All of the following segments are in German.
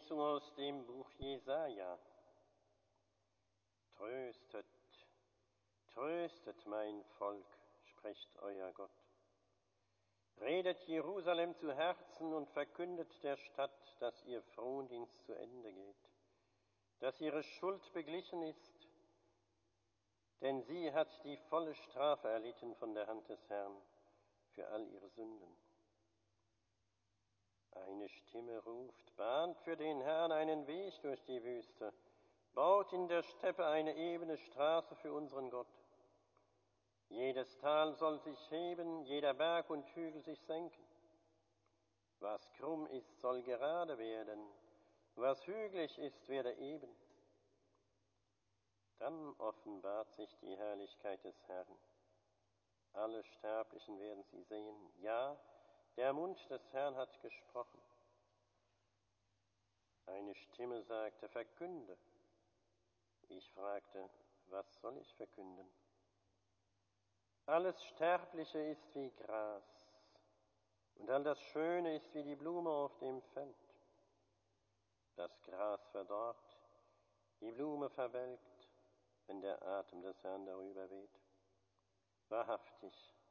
Lesung aus dem Buch Jesaja. Tröstet, tröstet mein Volk, spricht euer Gott. Redet Jerusalem zu Herzen und verkündet der Stadt, dass ihr Frondienst zu Ende geht, dass ihre Schuld beglichen ist, denn sie hat die volle Strafe erlitten von der Hand des Herrn für all ihre Sünden. Eine Stimme ruft, bahnt für den Herrn einen Weg durch die Wüste, baut in der Steppe eine ebene Straße für unseren Gott. Jedes Tal soll sich heben, jeder Berg und Hügel sich senken. Was krumm ist, soll gerade werden, was hügelig ist, werde eben. Dann offenbart sich die Herrlichkeit des Herrn. Alle Sterblichen werden sie sehen. Ja, der Mund des Herrn hat gesprochen. Eine Stimme sagte, verkünde. Ich fragte, was soll ich verkünden? Alles Sterbliche ist wie Gras, und all das Schöne ist wie die Blume auf dem Feld. Das Gras verdorrt, die Blume verwelkt, wenn der Atem des Herrn darüber weht. Wahrhaftig,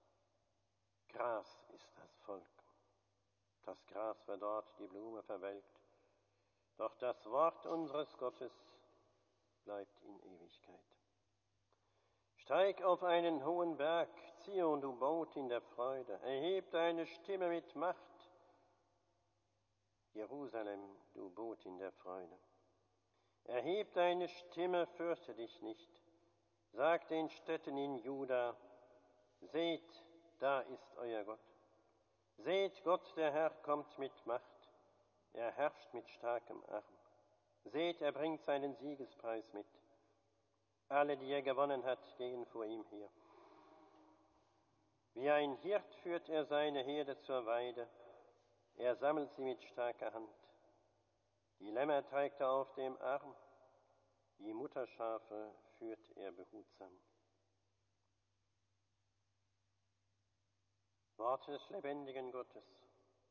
Gras ist das Volk. Das Gras verdorrt, die Blume verwelkt. Doch das Wort unseres Gottes bleibt in Ewigkeit. Steig auf einen hohen Berg, Zion, du Boot in der Freude. Erheb deine Stimme mit Macht, Jerusalem, du Boot in der Freude. Erheb deine Stimme, fürchte dich nicht. Sag den Städten in Juda, seht, da ist euer Gott. Seht, Gott, der Herr, kommt mit Macht. Er herrscht mit starkem Arm. Seht, er bringt seinen Siegespreis mit. Alle, die er gewonnen hat, gehen vor ihm her. Wie ein Hirt führt er seine Herde zur Weide. Er sammelt sie mit starker Hand. Die Lämmer trägt er auf dem Arm. Die Mutterschafe führt er behutsam. Worte des lebendigen Gottes.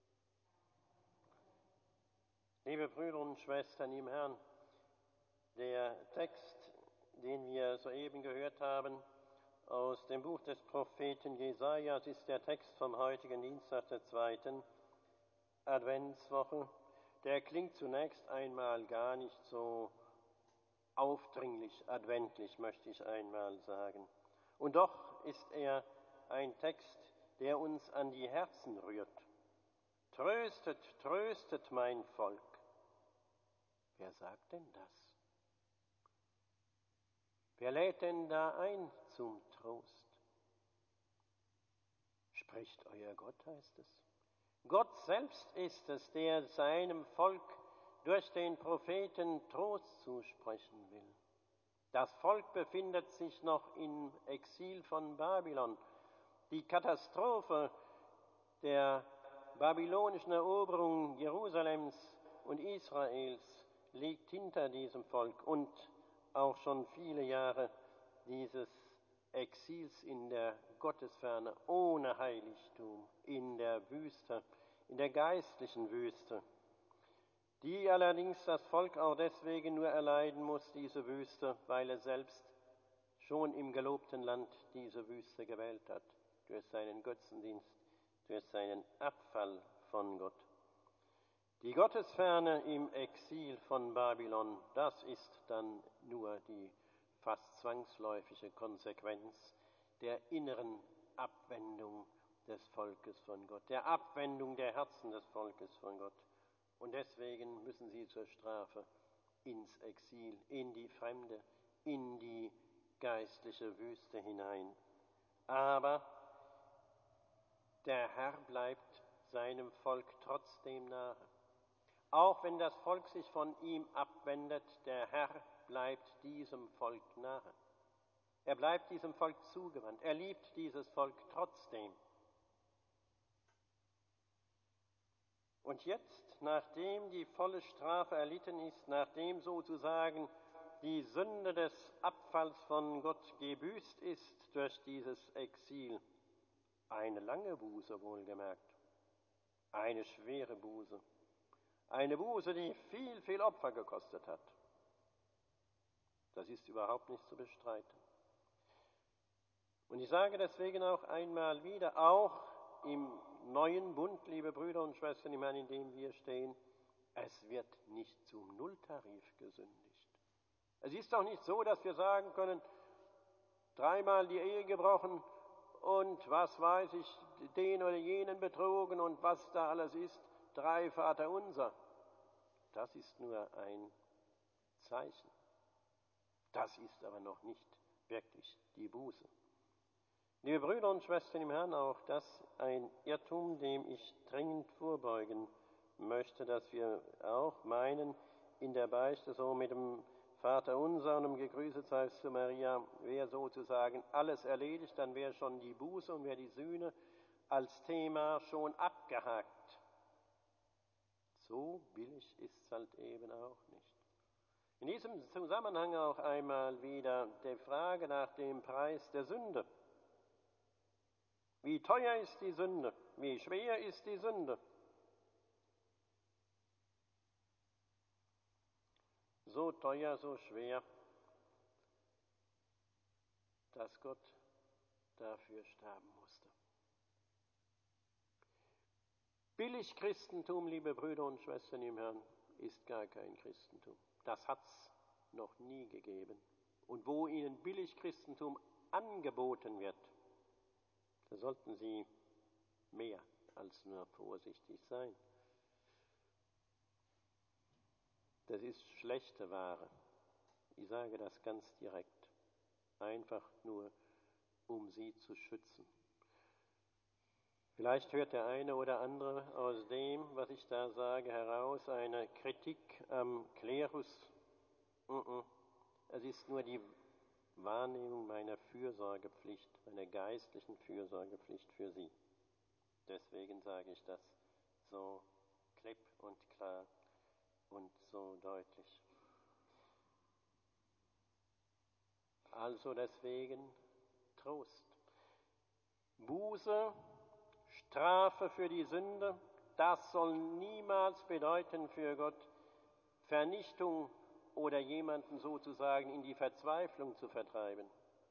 Liebe Brüder und Schwestern im Herrn, der Text, den wir soeben gehört haben, aus dem Buch des Propheten Jesaja, ist der Text vom heutigen Dienstag der 2. Adventswoche. Der klingt zunächst einmal gar nicht so aufdringlich, adventlich, möchte ich einmal sagen. Und doch ist er ein Text, der uns an die Herzen rührt. Tröstet, tröstet mein Volk. Wer sagt denn das? Wer lädt denn da ein zum Trost? Spricht euer Gott, heißt es. Gott selbst ist es, der seinem Volk durch den Propheten Trost zusprechen will. Das Volk befindet sich noch im Exil von Babylon. Die Katastrophe der babylonischen Eroberung Jerusalems und Israels liegt hinter diesem Volk und auch schon viele Jahre dieses Exils in der Gottesferne, ohne Heiligtum, in der Wüste, in der geistlichen Wüste, die allerdings das Volk auch deswegen nur erleiden muss, diese Wüste, weil es selbst schon im gelobten Land diese Wüste gewählt hat, durch seinen Götzendienst, durch seinen Abfall von Gott. Die Gottesferne im Exil von Babylon, das ist dann nur die fast zwangsläufige Konsequenz der inneren Abwendung des Volkes von Gott, der Abwendung der Herzen des Volkes von Gott. Und deswegen müssen sie zur Strafe ins Exil, in die Fremde, in die geistliche Wüste hinein. Aber der Herr bleibt seinem Volk trotzdem nahe. Auch wenn das Volk sich von ihm abwendet, der Herr bleibt diesem Volk nahe. Er bleibt diesem Volk zugewandt. Er liebt dieses Volk trotzdem. Und jetzt, nachdem die volle Strafe erlitten ist, nachdem sozusagen die Sünde des Abfalls von Gott gebüßt ist durch dieses Exil, eine lange Buße wohlgemerkt, eine schwere Buße, Eine Buße, die viel, viel Opfer gekostet hat. Das ist überhaupt nicht zu bestreiten. Und ich sage deswegen auch einmal wieder, auch im neuen Bund, liebe Brüder und Schwestern, im Herrn, in dem wir stehen, es wird nicht zum Nulltarif gesündigt. Es ist doch nicht so, dass wir sagen können, 3-mal die Ehe gebrochen und was weiß ich, den oder jenen betrogen und was da alles ist, 3 Vaterunser. Das ist nur ein Zeichen. Das ist aber noch nicht wirklich die Buße. Liebe Brüder und Schwestern im Herrn, auch das ein Irrtum, dem ich dringend vorbeugen möchte, dass wir auch meinen, in der Beichte so mit dem Vater unser und dem Gegrüßet seist du Maria, wäre sozusagen alles erledigt, dann wäre schon die Buße und wäre die Sühne als Thema schon abgehakt. So billig ist es halt eben auch nicht. In diesem Zusammenhang auch einmal wieder die Frage nach dem Preis der Sünde. Wie teuer ist die Sünde? Wie schwer ist die Sünde? So teuer, so schwer, dass Gott dafür sterben musste. Billig Christentum, liebe Brüder und Schwestern im Herrn, ist gar kein Christentum. Das hat's noch nie gegeben. Und wo Ihnen billig Christentum angeboten wird, da sollten Sie mehr als nur vorsichtig sein. Das ist schlechte Ware. Ich sage das ganz direkt. Einfach nur, um Sie zu schützen. Vielleicht hört der eine oder andere aus dem, was ich da sage, heraus, eine Kritik am Klerus. Es ist nur die Wahrnehmung meiner Fürsorgepflicht, meiner geistlichen Fürsorgepflicht für Sie. Deswegen sage ich das so klipp und klar und so deutlich. Also deswegen Trost. Buße, Strafe für die Sünde, das soll niemals bedeuten für Gott Vernichtung oder jemanden sozusagen in die Verzweiflung zu treiben,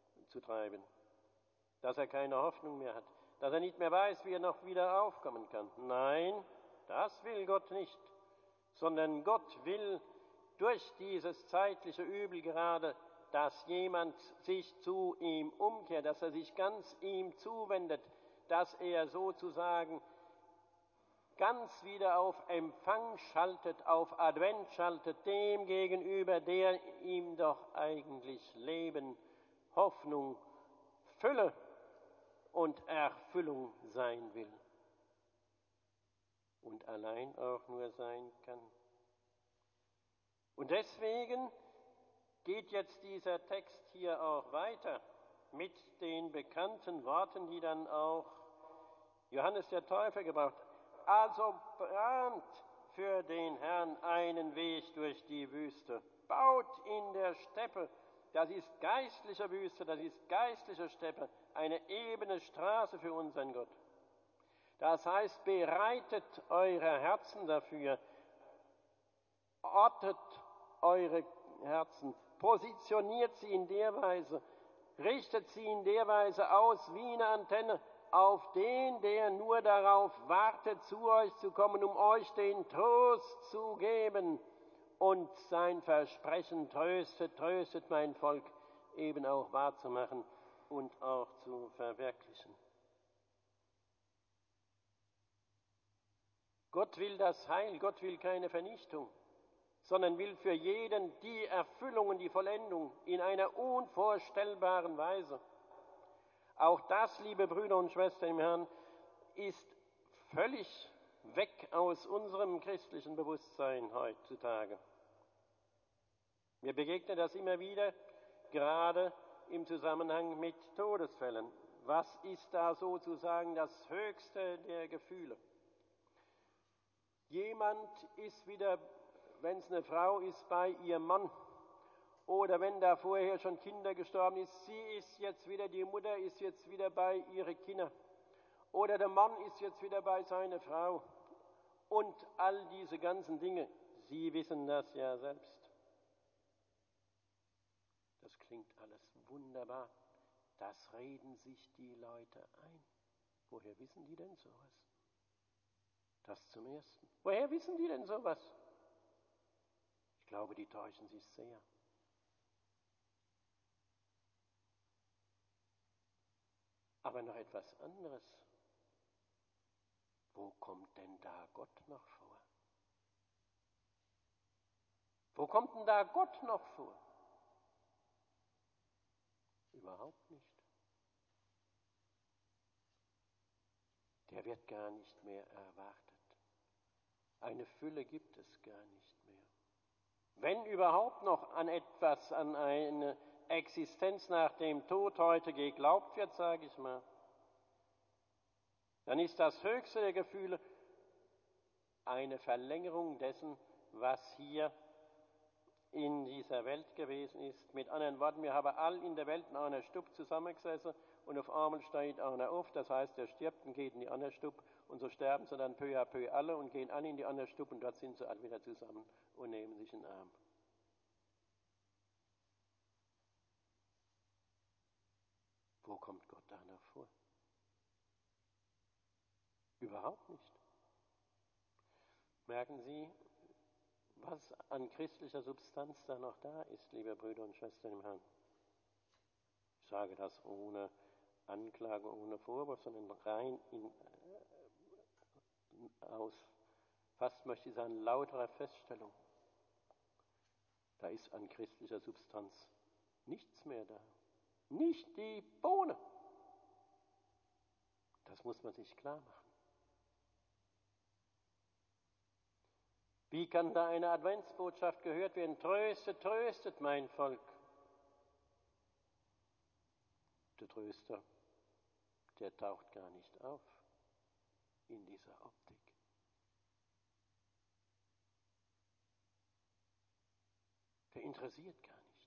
dass er keine Hoffnung mehr hat, dass er nicht mehr weiß, wie er noch wieder aufkommen kann. Nein, das will Gott nicht, sondern Gott will durch dieses zeitliche Übel gerade, dass jemand sich zu ihm umkehrt, dass er sich ganz ihm zuwendet, dass er sozusagen ganz wieder auf Empfang schaltet, auf Advent schaltet, dem gegenüber, der ihm doch eigentlich Leben, Hoffnung, Fülle und Erfüllung sein will und allein auch nur sein kann. Und deswegen geht jetzt dieser Text hier auch weiter mit den bekannten Worten, die dann auch Johannes der Täufer gebraucht hat. Also bahnt für den Herrn einen Weg durch die Wüste, baut in der Steppe, das ist geistliche Wüste, das ist geistliche Steppe, eine ebene Straße für unseren Gott. Das heißt, bereitet eure Herzen dafür, ortet eure Herzen, positioniert sie in der Weise, richtet sie in der Weise aus wie eine Antenne auf den, der nur darauf wartet, zu euch zu kommen, um euch den Trost zu geben und sein Versprechen, tröstet mein Volk, eben auch wahrzumachen und auch zu verwirklichen. Gott will das Heil, Gott will keine Vernichtung, sondern will für jeden die Erfüllung und die Vollendung in einer unvorstellbaren Weise. Auch das, liebe Brüder und Schwestern im Herrn, ist völlig weg aus unserem christlichen Bewusstsein heutzutage. Mir begegnet das immer wieder, gerade im Zusammenhang mit Todesfällen. Was ist da sozusagen das Höchste der Gefühle? Jemand ist wieder, wenn es eine Frau ist, bei ihrem Mann. Oder wenn da vorher schon Kinder gestorben ist, sie ist jetzt wieder, die Mutter ist jetzt wieder bei ihren Kindern. Oder der Mann ist jetzt wieder bei seiner Frau. und all diese ganzen Dinge. Sie wissen das ja selbst. Das klingt alles wunderbar. Das reden sich die Leute ein. Woher wissen die denn sowas? Das zum Ersten. Woher wissen die denn sowas? Ich glaube, die täuschen sich sehr. Aber noch etwas anderes. Wo kommt denn da Gott noch vor? Wo kommt denn da Gott noch vor? Überhaupt nicht. Der wird gar nicht mehr erwartet. Eine Fülle gibt es gar nicht mehr. Wenn überhaupt noch an etwas, an eine Existenz nach dem Tod heute geglaubt wird, sage ich mal, dann ist das höchste der Gefühle eine Verlängerung dessen, was hier in dieser Welt gewesen ist. Mit anderen Worten, wir haben all in der Welt in einer Stube zusammengesessen und auf einmal steht einer auf, das heißt, er stirbt und geht in die andere Stube und so sterben sie dann peu à peu alle und gehen alle in die andere Stube und dort sind sie alle wieder zusammen und nehmen sich in den Arm. Wo kommt Gott da noch vor? Überhaupt nicht. Merken Sie, was an christlicher Substanz da noch da ist, liebe Brüder und Schwestern im Herrn? Ich sage das ohne Anklage, ohne Vorwurf, sondern rein aus, fast möchte ich sagen, lauterer Feststellung. Da ist an christlicher Substanz nichts mehr da. Nicht die Bohne. Das muss man sich klar machen. Wie kann da eine Adventsbotschaft gehört werden? Tröstet, tröstet mein Volk. Der Tröster, der taucht gar nicht auf in dieser Optik. Der interessiert gar nicht.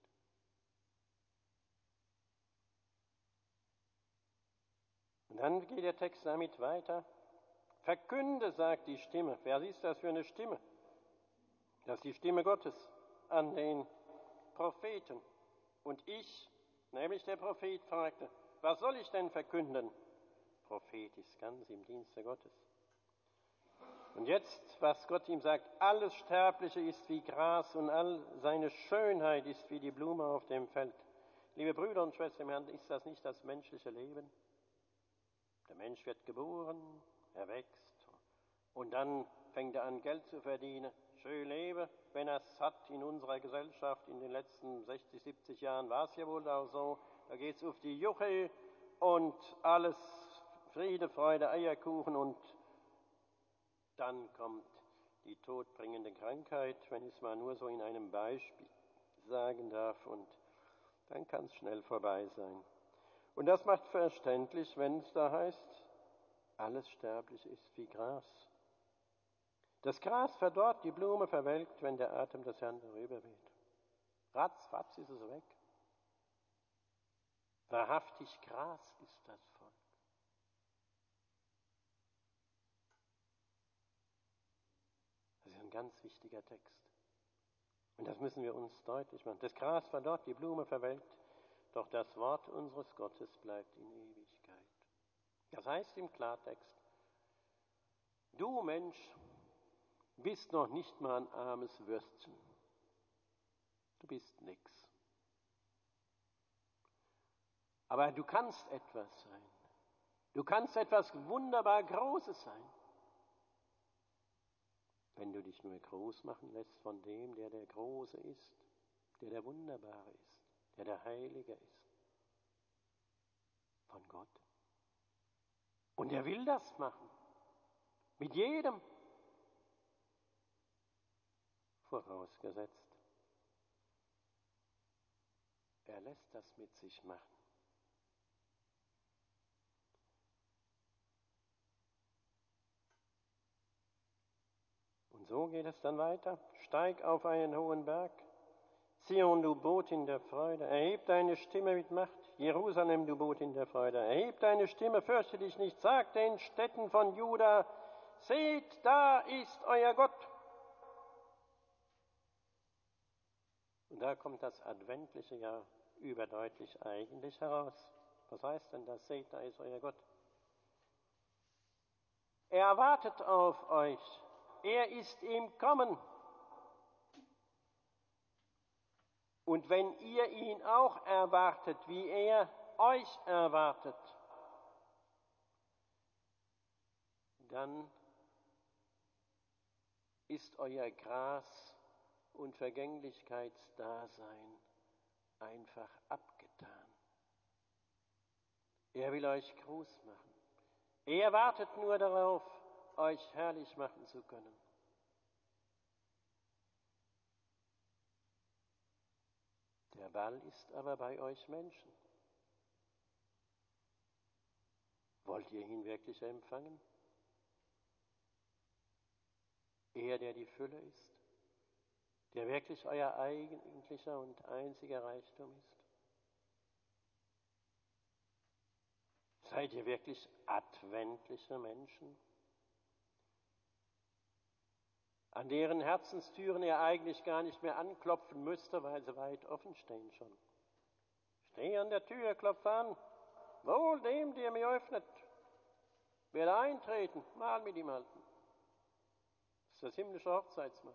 Und dann geht der Text damit weiter. Verkünde, sagt die Stimme. Wer ist das für eine Stimme? Das ist die Stimme Gottes an den Propheten. Und ich, nämlich der Prophet, fragte, was soll ich denn verkünden? Prophet ist ganz im Dienste Gottes. Und jetzt, was Gott ihm sagt, alles Sterbliche ist wie Gras und all seine Schönheit ist wie die Blume auf dem Feld. Liebe Brüder und Schwestern im Herrn, ist das nicht das menschliche Leben? Der Mensch wird geboren, er wächst und dann fängt er an, Geld zu verdienen. Schön lebe, wenn er es hat in unserer Gesellschaft. In den letzten 60, 70 Jahren war es ja wohl auch so. Da geht es auf die Juche und alles Friede, Freude, Eierkuchen und dann kommt die todbringende Krankheit, wenn ich es mal nur so in einem Beispiel sagen darf, und dann kann es schnell vorbei sein. Und das macht verständlich, wenn es da heißt, alles Sterbliche ist wie Gras. Das Gras verdorrt, die Blume verwelkt, wenn der Atem des Herrn darüber weht. Ratzfatz ist es weg. Wahrhaftig Gras ist das Volk. Das ist ein ganz wichtiger Text. Und das müssen wir uns deutlich machen. Das Gras verdorrt, die Blume verwelkt, doch das Wort unseres Gottes bleibt in Ewigkeit. Das heißt im Klartext, du Mensch bist noch nicht mal ein armes Würstchen. Du bist nix. Aber du kannst etwas sein. Du kannst etwas wunderbar Großes sein. Wenn du dich nur groß machen lässt von dem, der der Große ist, der der Wunderbare ist, der der Heilige ist. Von Gott. Und er will das machen. Mit jedem. Vorausgesetzt, er lässt das mit sich machen. Und so geht es dann weiter. Steig auf einen hohen Berg. Zion, du Botin der Freude, erheb deine Stimme mit Macht. Jerusalem, du Botin der Freude, erheb deine Stimme, fürchte dich nicht. Sag den Städten von Juda, seht, da ist euer Gott. Und da kommt das adventliche ja überdeutlich eigentlich heraus. Was heißt denn das? Seht, da ist euer Gott. Er wartet auf euch. Er ist im Kommen. Und wenn ihr ihn auch erwartet, wie er euch erwartet, dann ist euer Gras- und Vergänglichkeitsdasein einfach abgetan. Er will euch groß machen. Er wartet nur darauf, euch herrlich machen zu können. Der Ball ist aber bei euch Menschen. Wollt ihr ihn wirklich empfangen? Er, der die Fülle ist, der wirklich euer eigentlicher und einziger Reichtum ist. Seid ihr wirklich adventliche Menschen, an deren Herzenstüren ihr eigentlich gar nicht mehr anklopfen müsste, weil sie weit offen stehen schon? Steh an der Tür, klopf an, wohl dem, der mir öffnet. Werde eintreten, Mahl mit ihm halten. Das ist das himmlische Hochzeitsmahl.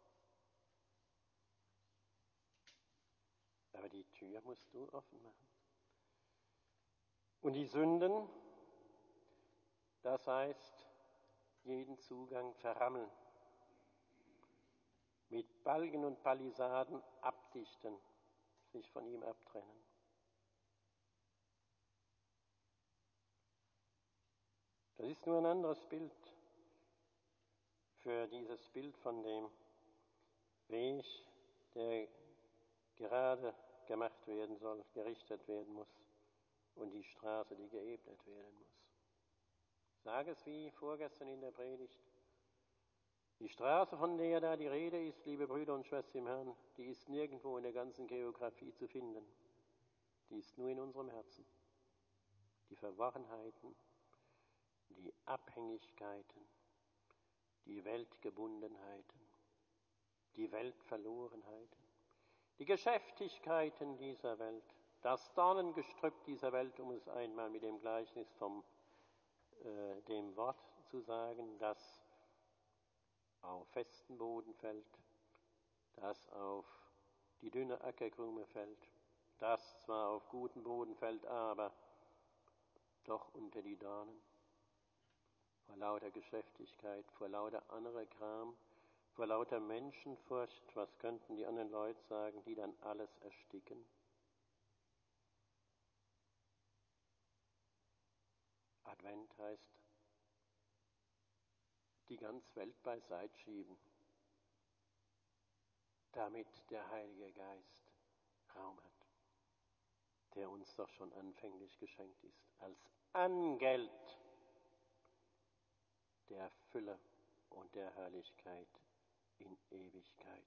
Aber die Tür musst du offen machen. Und die Sünden, das heißt, jeden Zugang verrammeln, mit Balgen und Palisaden abdichten, sich von ihm abtrennen. Das ist nur ein anderes Bild für dieses Bild von dem Weg, der gerade gemacht werden soll, gerichtet werden muss, und die Straße, die geebnet werden muss. Ich sage es wie vorgestern in der Predigt. Die Straße, von der da die Rede ist, liebe Brüder und Schwestern im Herrn, die ist nirgendwo in der ganzen Geografie zu finden. Die ist nur in unserem Herzen. Die Verworrenheiten, die Abhängigkeiten, die Weltgebundenheiten, die Weltverlorenheiten, die Geschäftigkeiten dieser Welt, das Dornengestrüpp dieser Welt, um es einmal mit dem Gleichnis vom dem Wort zu sagen, das auf festen Boden fällt, das auf die dünne Ackerkrume fällt, das zwar auf guten Boden fällt, aber doch unter die Dornen, vor lauter Geschäftigkeit, vor lauter anderer Kram, vor lauter Menschenfurcht, was könnten die anderen Leute sagen, die dann alles ersticken? Advent heißt, die ganze Welt beiseite schieben, damit der Heilige Geist Raum hat, der uns doch schon anfänglich geschenkt ist, als Angeld der Fülle und der Herrlichkeit in Ewigkeit,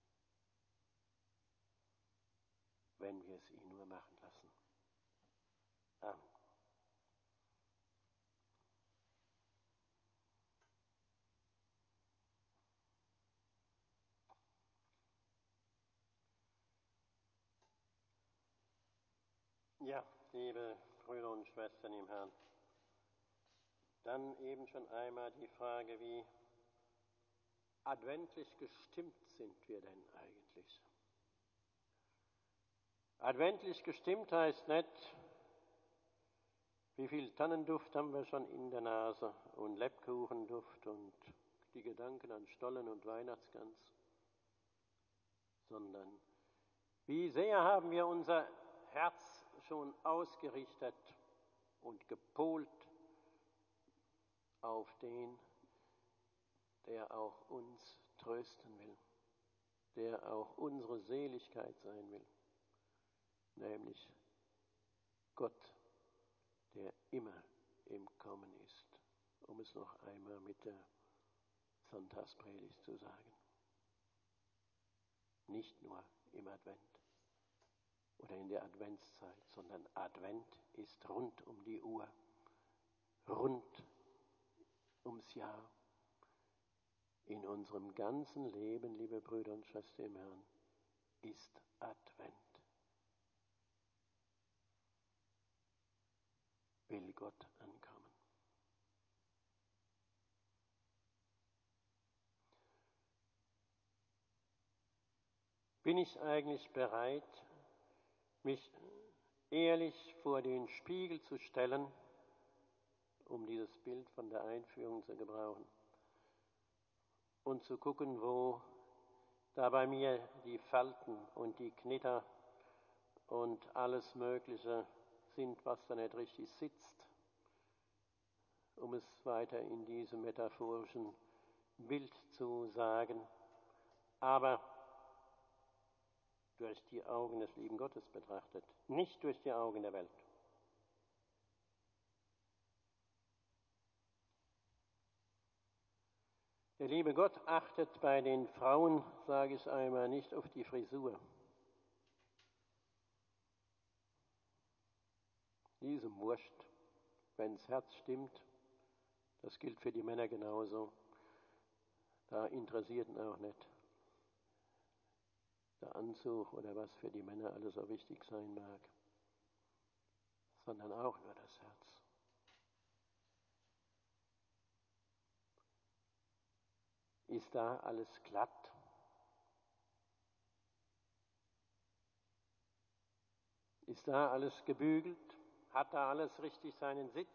wenn wir es ihn nur machen lassen. Amen. Ja, liebe Brüder und Schwestern im Herrn, dann eben schon einmal die Frage, wie adventlich gestimmt sind wir denn eigentlich? Adventlich gestimmt heißt nicht, wie viel Tannenduft haben wir schon in der Nase und Lebkuchenduft und die Gedanken an Stollen und Weihnachtsgans, sondern wie sehr haben wir unser Herz schon ausgerichtet und gepolt auf den, der auch uns trösten will, der auch unsere Seligkeit sein will, nämlich Gott, der immer im Kommen ist, um es noch einmal mit der Sonntagspredigt zu sagen. Nicht nur im Advent oder in der Adventszeit, sondern Advent ist rund um die Uhr, rund ums Jahr, in unserem ganzen Leben, liebe Brüder und Schwestern im Herrn, ist Advent. Will Gott ankommen. Bin ich eigentlich bereit, mich ehrlich vor den Spiegel zu stellen, um dieses Bild von der Einführung zu gebrauchen, und zu gucken, wo da bei mir die Falten und die Knitter und alles Mögliche sind, was da nicht richtig sitzt, um es weiter in diesem metaphorischen Bild zu sagen, aber durch die Augen des lieben Gottes betrachtet, nicht durch die Augen der Welt. Der liebe Gott achtet bei den Frauen, sage ich einmal, nicht auf die Frisur. Diesem wurscht, wenn das Herz stimmt, das gilt für die Männer genauso, da interessiert ihn auch nicht der Anzug oder was für die Männer alles so wichtig sein mag, sondern auch nur das Herz. Ist da alles glatt? Ist da alles gebügelt? Hat da alles richtig seinen Sitz?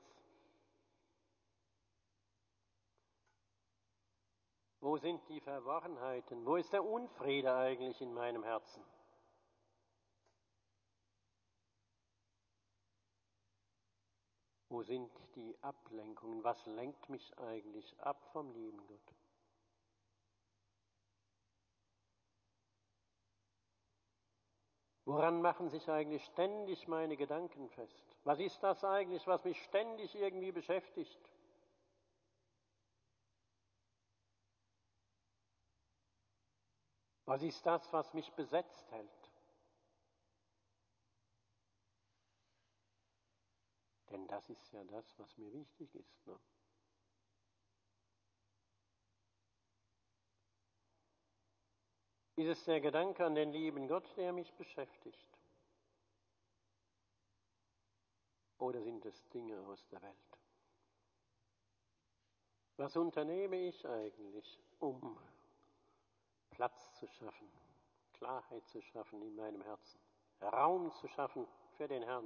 Wo sind die Verworrenheiten? Wo ist der Unfriede eigentlich in meinem Herzen? Wo sind die Ablenkungen? Was lenkt mich eigentlich ab vom lieben Gott? Woran machen sich eigentlich ständig meine Gedanken fest? Was ist das eigentlich, was mich ständig irgendwie beschäftigt? Was ist das, was mich besetzt hält? Denn das ist ja das, was mir wichtig ist. Ne? Ist es der Gedanke an den lieben Gott, der mich beschäftigt? Oder sind es Dinge aus der Welt? Was unternehme ich eigentlich, um Platz zu schaffen, Klarheit zu schaffen in meinem Herzen, Raum zu schaffen für den Herrn?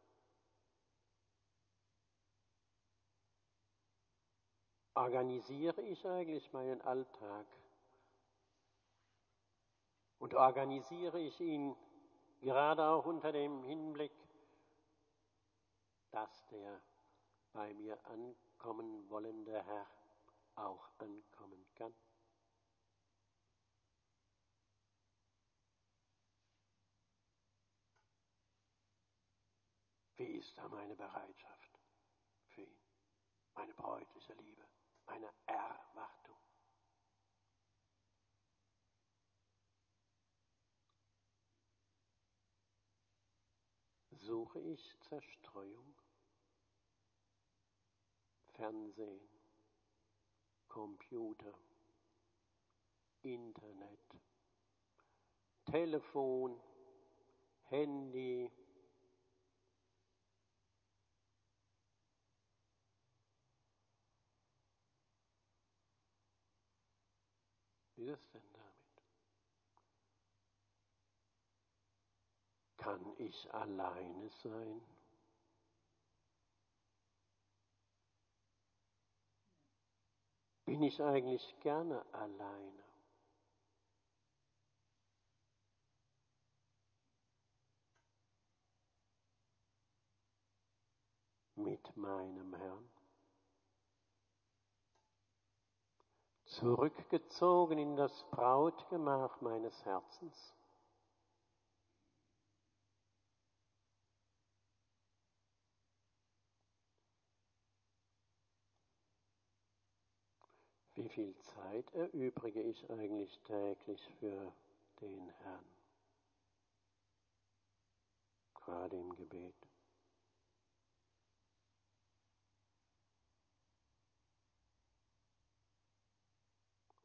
Organisiere ich eigentlich meinen Alltag? Und organisiere ich ihn gerade auch unter dem Hinblick, dass der bei mir ankommen wollende Herr auch ankommen kann? Wie ist da meine Bereitschaft für ihn? Meine bräutliche Liebe, meine Erwartung. Suche ich Zerstreuung? Fernsehen, Computer, Internet, Telefon, Handy. Wie ist es denn damit? Kann ich alleine sein? Bin ich eigentlich gerne alleine? Mit meinem Herrn? Zurückgezogen in das Brautgemach meines Herzens? Wie viel Zeit erübrige ich eigentlich täglich für den Herrn? Gerade im Gebet.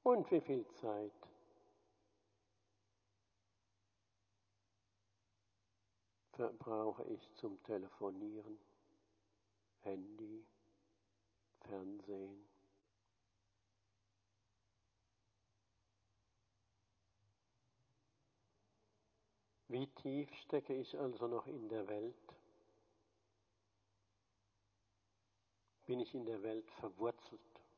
Und wie viel Zeit verbrauche ich zum Telefonieren, Handy, Fernsehen? Wie tief stecke ich also noch in der Welt? Bin ich in der Welt verwurzelt?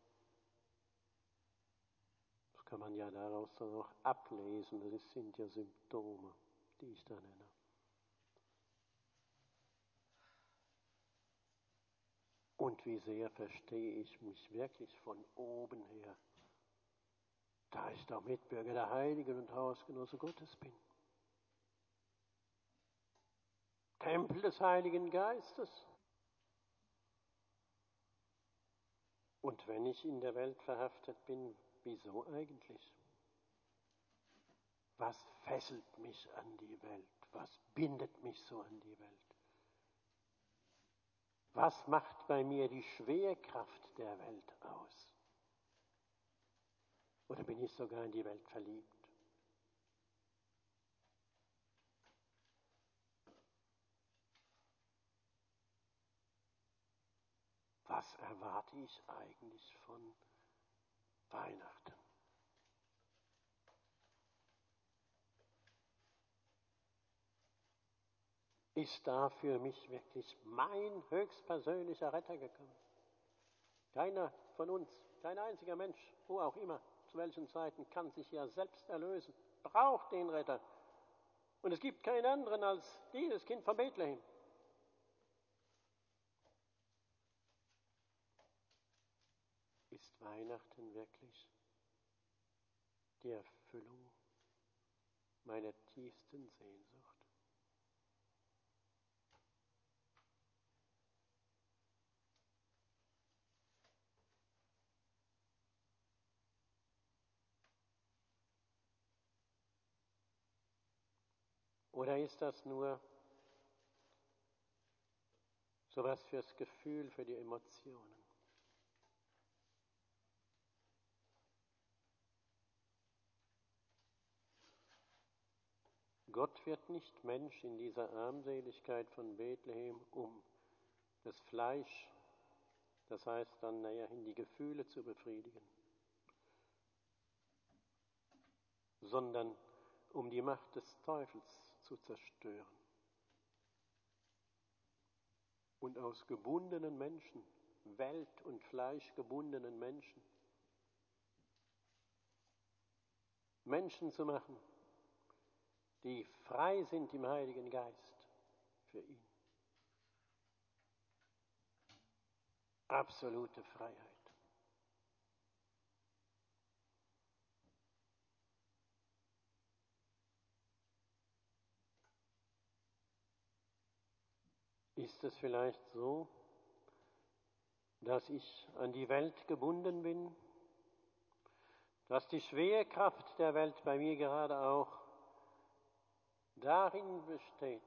Das kann man ja daraus dann auch ablesen, das sind ja Symptome, die ich da nenne. Und wie sehr verstehe ich mich wirklich von oben her, da ich doch Mitbürger der Heiligen und Hausgenosse Gottes bin. Tempel des Heiligen Geistes. Und wenn ich in der Welt verhaftet bin, wieso eigentlich? Was fesselt mich an die Welt? Was bindet mich so an die Welt? Was macht bei mir die Schwerkraft der Welt aus? Oder bin ich sogar in die Welt verliebt? Was erwarte ich eigentlich von Weihnachten? Ist da für mich wirklich mein höchstpersönlicher Retter gekommen? Keiner von uns, kein einziger Mensch, wo auch immer, zu welchen Zeiten, kann sich ja selbst erlösen, braucht den Retter. Und es gibt keinen anderen als dieses Kind von Bethlehem. Ist Weihnachten wirklich die Erfüllung meiner tiefsten Sehnsucht? Oder ist das nur sowas fürs Gefühl, für die Emotionen? Gott wird nicht Mensch in dieser Armseligkeit von Bethlehem, um das Fleisch, das heißt dann näherhin die Gefühle zu befriedigen, sondern um die Macht des Teufels zu zerstören. Und aus gebundenen Menschen, Welt- und Fleisch gebundenen Menschen, Menschen zu machen, die frei sind im Heiligen Geist für ihn. Absolute Freiheit. Ist es vielleicht so, dass ich an die Welt gebunden bin, dass die Schwerkraft der Welt bei mir gerade auch darin besteht,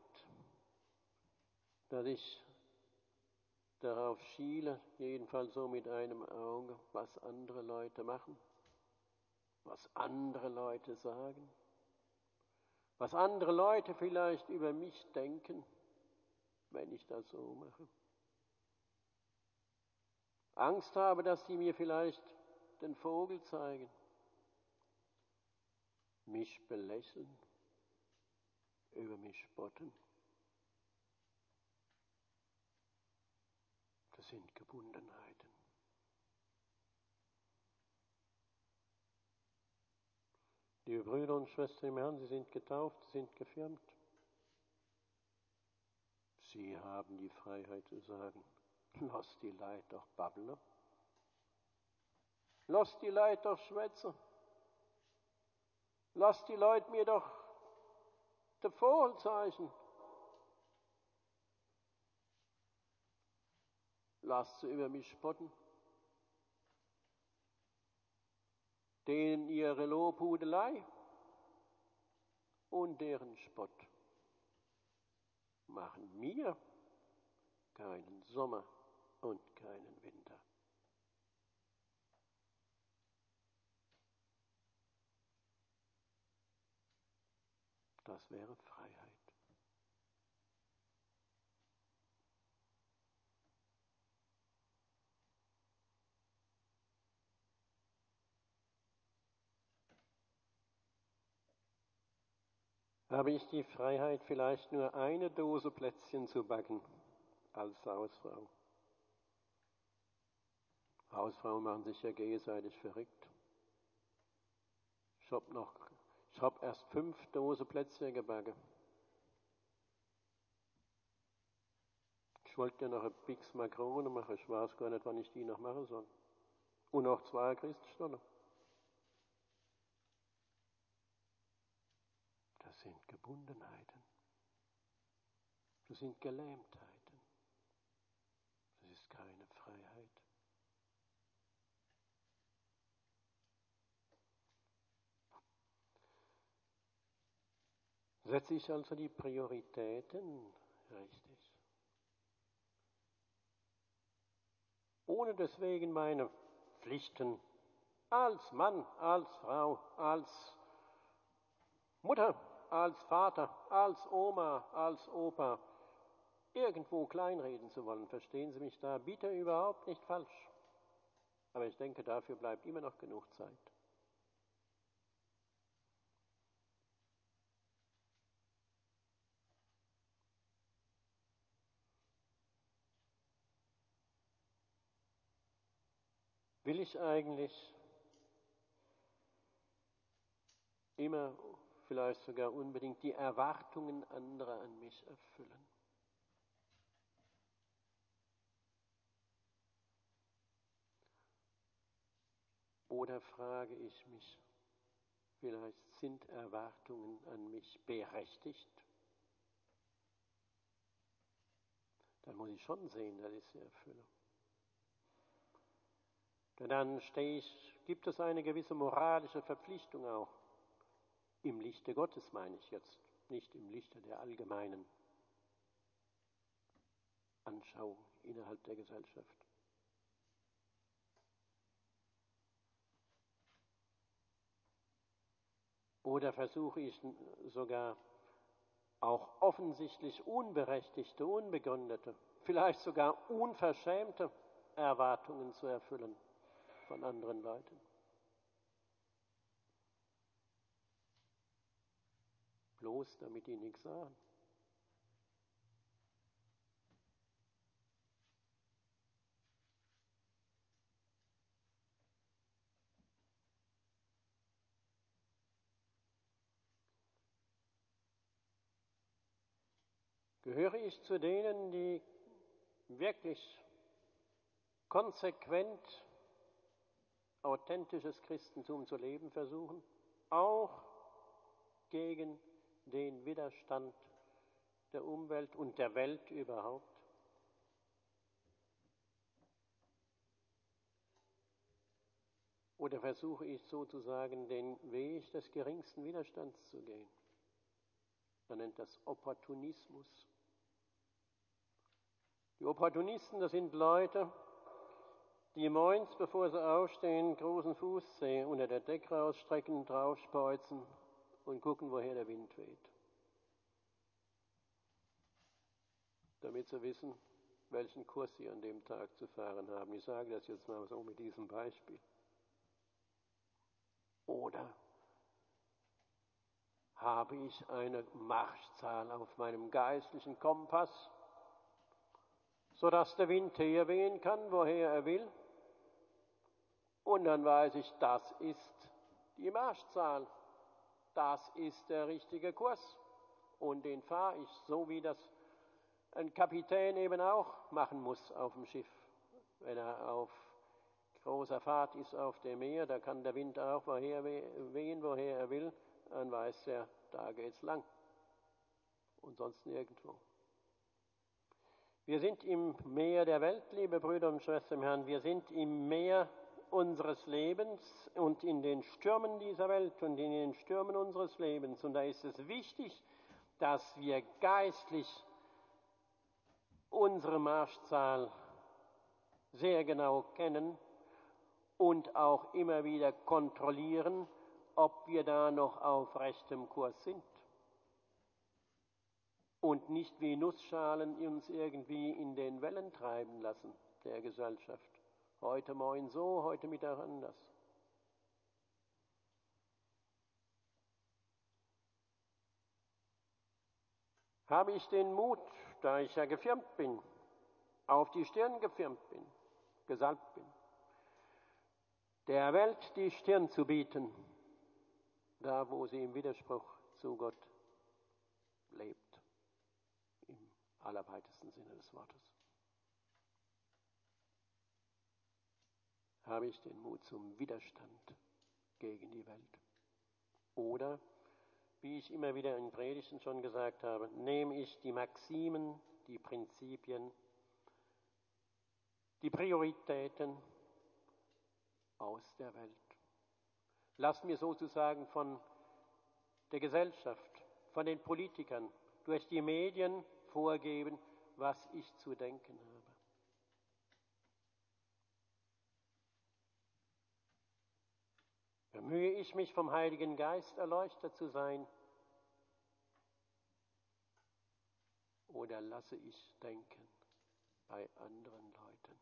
dass ich darauf schiele, jedenfalls so mit einem Auge, was andere Leute machen, was andere Leute sagen, was andere Leute vielleicht über mich denken, wenn ich das so mache. Angst habe, dass sie mir vielleicht den Vogel zeigen, mich belächeln, über mich spotten. Das sind Gebundenheiten. Liebe Brüder und Schwestern im Herrn, Sie sind getauft, Sie sind gefirmt. Sie haben die Freiheit zu sagen, lass die Leute doch babbeln. Lass die Leute doch schwätzen. Lass die Leute mir doch den Vogel zeigen. Lass sie über mich spotten. Denen ihre Lobhudelei und deren Spott machen mir keinen Sommer und keinen Winter. Das wäre Freiheit. Habe ich die Freiheit, vielleicht nur eine Dose Plätzchen zu backen als Hausfrau? Hausfrauen machen sich ja gegenseitig verrückt. Ich hab erst 5 Dosen Plätzchen gebacken. Ich wollte ja noch ein Bix Makrone machen, ich weiß gar nicht, wann ich die noch machen soll. Und noch 2 Christstollen. Das sind Gebundenheiten. Das sind Gelähmtheiten. Das ist keine Freiheit. Setze ich also die Prioritäten richtig? Ohne deswegen meine Pflichten als Mann, als Frau, als Mutter, als Vater, als Oma, als Opa irgendwo kleinreden zu wollen. Verstehen Sie mich da bitte überhaupt nicht falsch. Aber ich denke, dafür bleibt immer noch genug Zeit. Will ich eigentlich immer, vielleicht sogar unbedingt, die Erwartungen anderer an mich erfüllen? Oder frage ich mich, vielleicht sind Erwartungen an mich berechtigt? Dann muss ich schon sehen, dass ich sie erfülle. Denn dann gibt es eine gewisse moralische Verpflichtung auch. Im Lichte Gottes meine ich jetzt, nicht im Lichte der allgemeinen Anschauung innerhalb der Gesellschaft. Oder versuche ich sogar auch offensichtlich unberechtigte, unbegründete, vielleicht sogar unverschämte Erwartungen zu erfüllen von anderen Leuten. Bloß damit die nichts sagen. Gehöre ich zu denen, die wirklich konsequent authentisches Christentum zu leben versuchen, auch gegen den Widerstand der Umwelt und der Welt überhaupt? Oder versuche ich sozusagen den Weg des geringsten Widerstands zu gehen? Man nennt das Opportunismus. Die Opportunisten, das sind Leute, die morgens, bevor sie aufstehen, großen Fußzeh unter der Decke rausstrecken, draufspeuzen und gucken, woher der Wind weht. Damit sie wissen, welchen Kurs sie an dem Tag zu fahren haben. Ich sage das jetzt mal so mit diesem Beispiel. Oder habe ich eine Marschzahl auf meinem geistlichen Kompass, sodass der Wind herwehen kann, woher er will? Und dann weiß ich, das ist die Marschzahl, das ist der richtige Kurs. Und den fahre ich, so wie das ein Kapitän eben auch machen muss auf dem Schiff. Wenn er auf großer Fahrt ist auf dem Meer, da kann der Wind auch woher wehen, woher er will, dann weiß er, da geht's lang. Und sonst nirgendwo. Wir sind im Meer der Welt, liebe Brüder und Schwestern im Herrn, wir sind im Meer unseres Lebens und in den Stürmen dieser Welt und in den Stürmen unseres Lebens. Und da ist es wichtig, dass wir geistlich unsere Marschzahl sehr genau kennen und auch immer wieder kontrollieren, ob wir da noch auf rechtem Kurs sind. und nicht wie Nussschalen uns irgendwie in den Wellen treiben lassen der Gesellschaft. Heute Morgen so, heute Mittag anders. Habe ich den Mut, da ich ja gefirmt bin, auf die Stirn gefirmt bin, gesalbt bin, der Welt die Stirn zu bieten, da wo sie im Widerspruch zu Gott lebt, im allerweitesten Sinne des Wortes. Habe ich den Mut zum Widerstand gegen die Welt? Oder, wie ich immer wieder in Predigten schon gesagt habe, nehme ich die Maximen, die Prinzipien, die Prioritäten aus der Welt. Lass mir sozusagen von der Gesellschaft, von den Politikern, durch die Medien vorgeben, was ich zu denken habe. Bemühe ich mich vom Heiligen Geist erleuchtet zu sein, oder lasse ich denken bei anderen Leuten?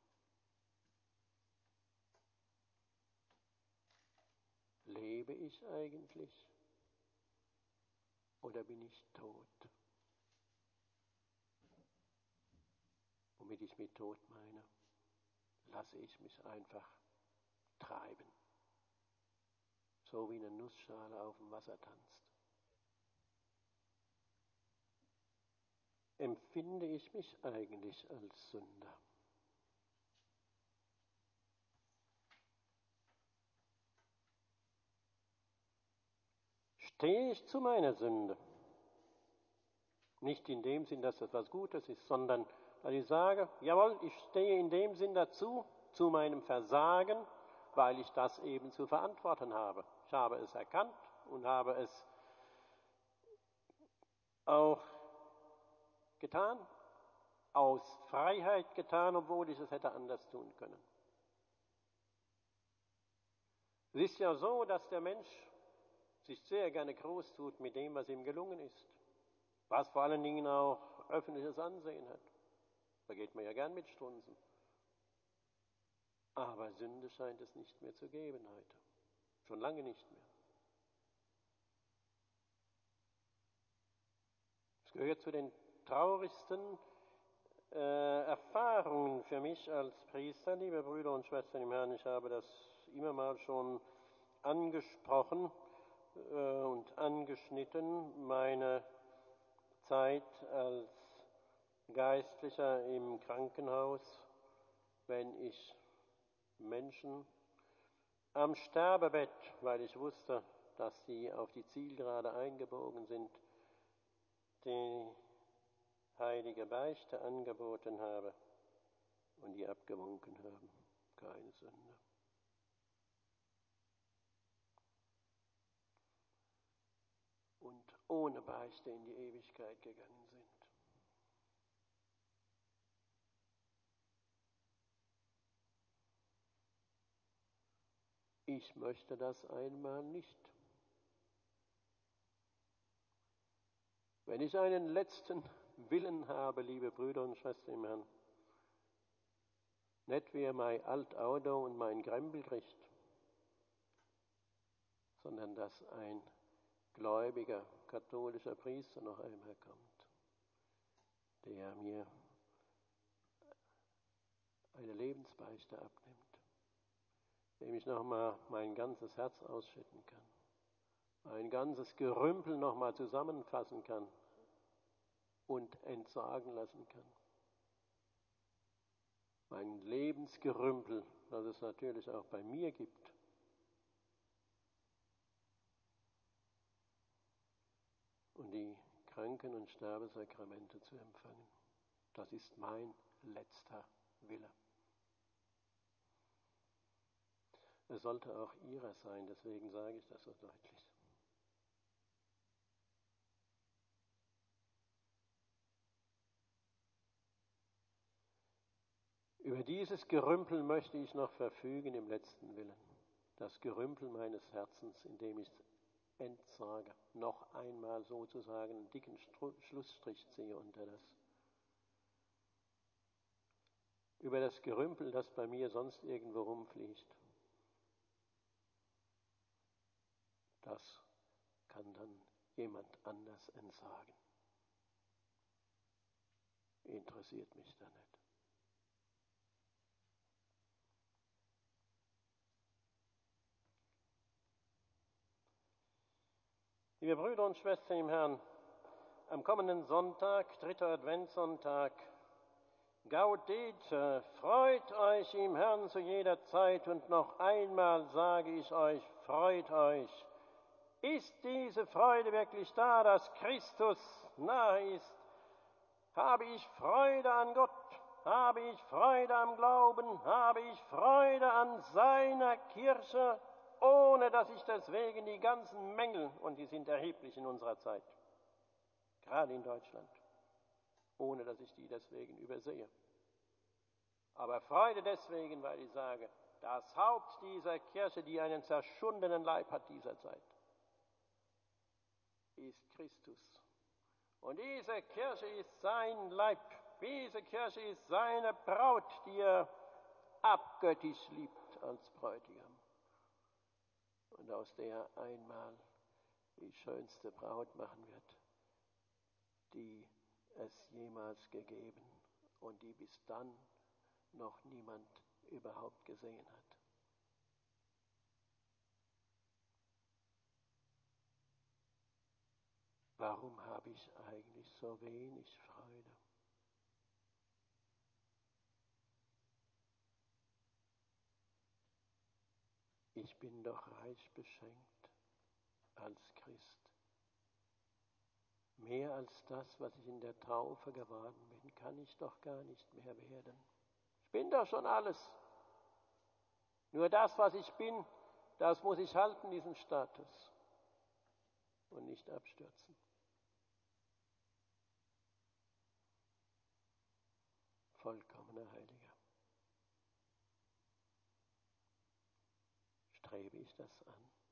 Lebe ich eigentlich oder bin ich tot? Womit ich mit tot meine, lasse ich mich einfach treiben, so wie eine Nussschale auf dem Wasser tanzt. Empfinde ich mich eigentlich als Sünder? Stehe ich zu meiner Sünde? Nicht in dem Sinn, dass das was Gutes ist, sondern dass ich sage, jawohl, ich stehe in dem Sinn dazu, zu meinem Versagen, weil ich das eben zu verantworten habe. Ich habe es erkannt und habe es auch getan, aus Freiheit getan, obwohl ich es hätte anders tun können. Es ist ja so, dass der Mensch sich sehr gerne groß tut mit dem, was ihm gelungen ist, was vor allen Dingen auch öffentliches Ansehen hat. Da geht man ja gern mit Strunzen. Aber Sünde scheint es nicht mehr zu geben heute. Schon lange nicht mehr. Es gehört zu den traurigsten Erfahrungen für mich als Priester, liebe Brüder und Schwestern im Herrn. Ich habe das immer mal schon angesprochen und angeschnitten, meine Zeit als Geistlicher im Krankenhaus, wenn ich Menschen am Sterbebett, weil ich wusste, dass sie auf die Zielgerade eingebogen sind, die heilige Beichte angeboten habe und die abgewunken haben. Keine Sünde. Und ohne Beichte in die Ewigkeit gegangen sind. Ich möchte das einmal nicht. Wenn ich einen letzten Willen habe, liebe Brüder und Schwestern im Herrn, nicht wie mein Altauto und mein Krempel kriegt, sondern dass ein gläubiger katholischer Priester noch einmal kommt, der mir eine Lebensbeichte abnimmt, dem ich nochmal mein ganzes Herz ausschütten kann, mein ganzes Gerümpel nochmal zusammenfassen kann und entsorgen lassen kann. Mein Lebensgerümpel, das es natürlich auch bei mir gibt, und die Kranken- und Sterbesakramente zu empfangen. Das ist mein letzter Wille. Es sollte auch ihrer sein, deswegen sage ich das so deutlich. Über dieses Gerümpel möchte ich noch verfügen im letzten Willen. Das Gerümpel meines Herzens, in dem ich entsage, noch einmal sozusagen einen dicken Schlussstrich ziehe über das Gerümpel, das bei mir sonst irgendwo rumfliegt. Das kann dann jemand anders entsagen. Interessiert mich da nicht. Liebe Brüder und Schwestern im Herrn, am kommenden Sonntag, 3. Adventssonntag, Gaudete, freut euch im Herrn zu jeder Zeit, und noch einmal sage ich euch, freut euch. Ist diese Freude wirklich da, dass Christus nahe ist? Habe ich Freude an Gott? Habe ich Freude am Glauben? Habe ich Freude an seiner Kirche, ohne dass ich deswegen die ganzen Mängel, und die sind erheblich in unserer Zeit, gerade in Deutschland, ohne dass ich die deswegen übersehe. Aber Freude deswegen, weil ich sage, das Haupt dieser Kirche, die einen zerschundenen Leib hat dieser Zeit, ist Christus. Und diese Kirche ist sein Leib, diese Kirche ist seine Braut, die er abgöttisch liebt als Bräutigam. Und aus der einmal die schönste Braut machen wird, die es jemals gegeben und die bis dann noch niemand überhaupt gesehen hat. Warum habe ich eigentlich so wenig Freude? Ich bin doch reich beschenkt als Christ. Mehr als das, was ich in der Taufe geworden bin, kann ich doch gar nicht mehr werden. Ich bin doch schon alles. Nur das, was ich bin, das muss ich halten, diesen Status, und nicht abstürzen. Vollkommener Heiliger. Strebe ich das an?